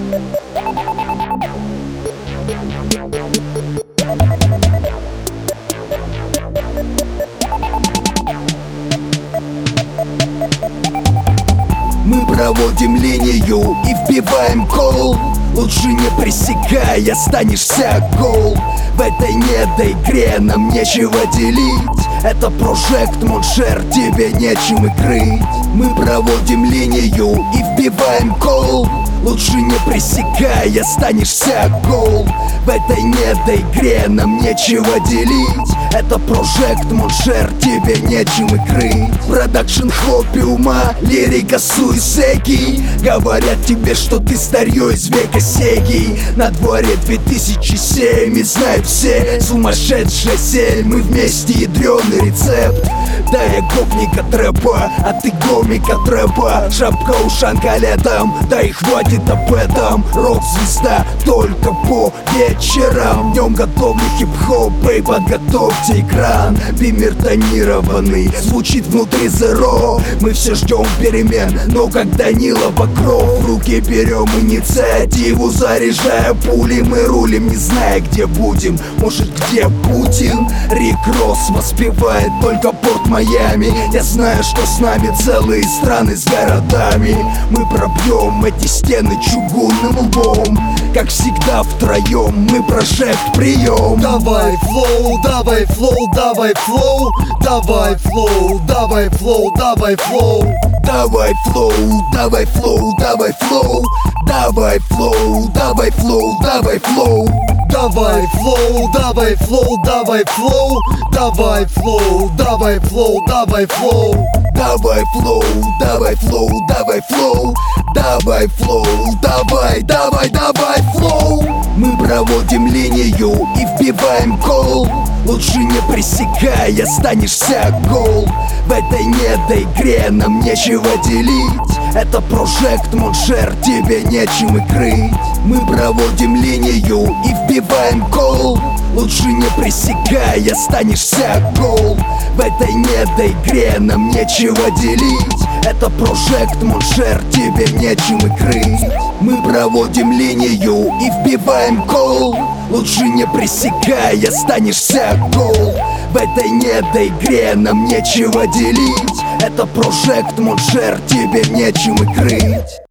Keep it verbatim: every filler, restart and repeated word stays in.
Мы проводим линию и вбиваем кол. Лучше не пресекай, останешься гол. В этой недоигре нам нечего делить. Это Project Monshare, тебе нечем и крыть. Мы проводим линию и вбиваем кол. Лучше не пресекай, останешься гол. В этой недоигре нам нечего делить. Это Project Monshare, тебе нечем и крыть. Продакшн хлопи ума, лирика суисеки. Говорят тебе, что ты старье из века Сеги. На дворе две тысячи семь и знают все, сумасшедшая сель. Мы вместе, ядрёный рецепт. Да я гопника трэпа, а ты гомика трэпа. Шапка ушанка летом, да и хватит об этом. Рок-звезда только по вечерам. Днем готовлю хип-хоп, и подготовьте экран. Бимер тонированный, звучит внутри зеро. Мы все ждем перемен, но как Данила Покров, в руки берем инициативу, заряжая пули. Мы рулим, не зная, где будем, может, где Путин. Рик Росс воспевает только порт Майами. Я знаю, что с нами целые страны с городами. Мы пробьем эти стены чугунным лбом. Как всегда втроем, мы Project прием. Давай флоу, давай флоу, давай флоу, давай флоу, давай флоу, давай флоу. Давай флоу, давай флоу, давай флоу. Давай флоу, давай флоу, давай флоу. Давай флоу, давай флоу, давай флоу. Давай флоу, давай флоу, давай флоу. Давай флоу, давай флоу, давай флоу. Давай флоу, давай, давай, давай флоу. Мы проводим линию и вбиваем кол. Лучше не пресекай, останешься гол. В этой недоигре нам нечего делить. Это Project Monshare, тебе нечем и крыть. Мы проводим линию и вбиваем кол. Лучше не пресекай, останешься гол. В этой недоигре нам нечего делить. Это Project Monshare, тебе нечем и крыть. Мы проводим линию и вбиваем кол. Лучше не пресекай, останешься гол. В этой недоигре нам нечего делить. Это Project Monshare, тебе нечем и крыть.